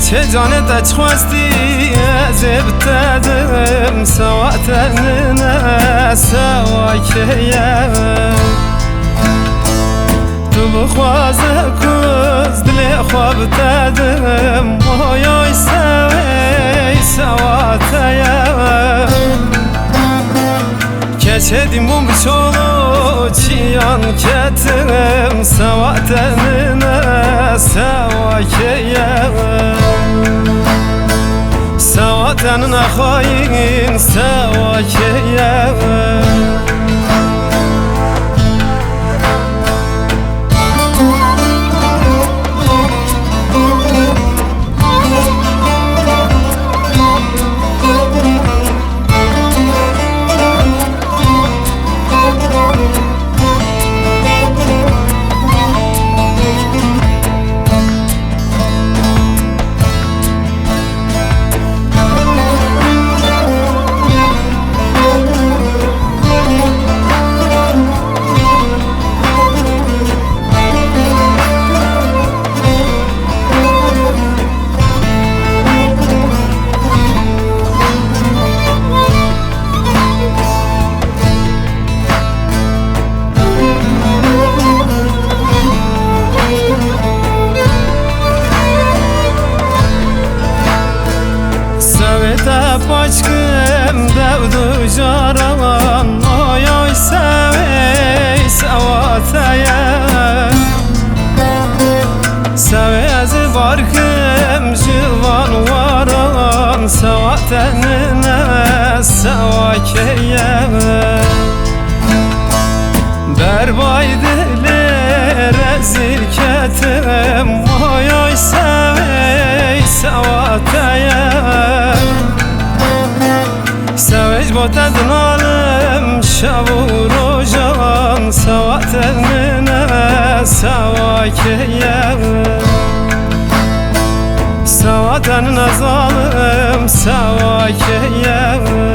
چه جانت خواستی زبط دم سواتن سوا کیه تو بخواز کز دل خواب دادم مویای سوی سواتیه keçe dimbum çolu çiyan ketim savatenine sevakeye savatenine hain sevakeye Başkım devdu jaravan oy oy sevey sevateye sevezi barkım jivan varan sevatenine sevakeye berbay dili rezil ketim oy oy sevey sevateye سویج با تدنالم شب و روزان سواتنه سواکیه سواتن نزالم سواکیه